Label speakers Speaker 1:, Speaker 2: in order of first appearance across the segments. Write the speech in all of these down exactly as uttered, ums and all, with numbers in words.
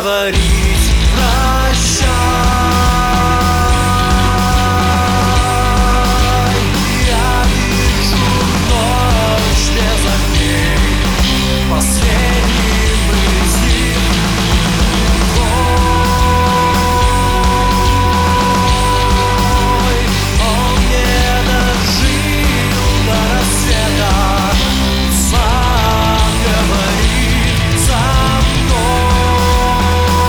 Speaker 1: говорить прощай. Я вижу ночь без огней, последний из них. Ой, он не дожил до рассвета, сам говорит со мной.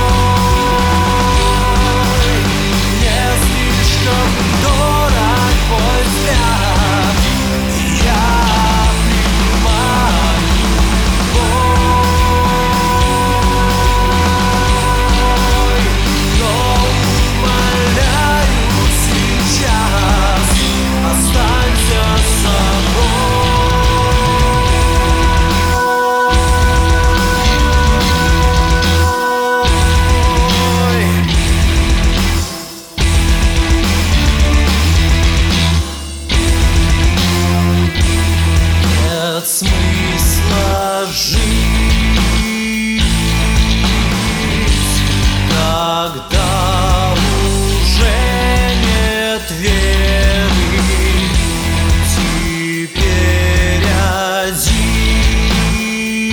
Speaker 1: Мне слишком дорог твой взгляд, и я принимаю бой. Но умоляю сейчас, останься с собой. Нет смысла жить, когда уже нет веры. Теперь один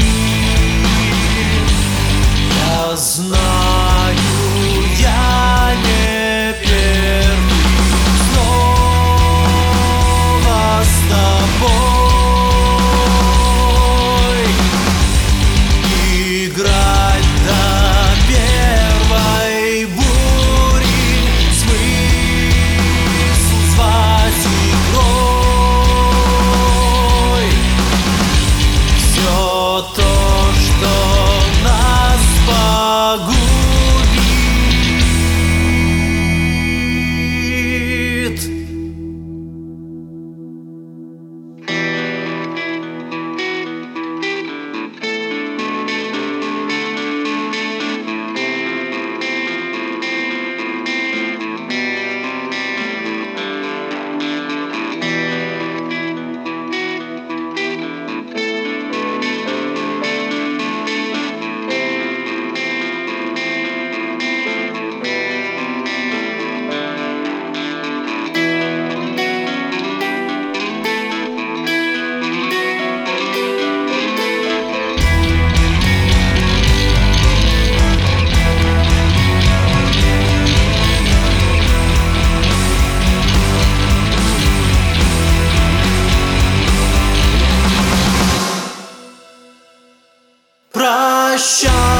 Speaker 1: я знаю, я не первый снова с тобой. Играть до первой бури, смысл звать игрой. Все то, что нас погубит. Прощай.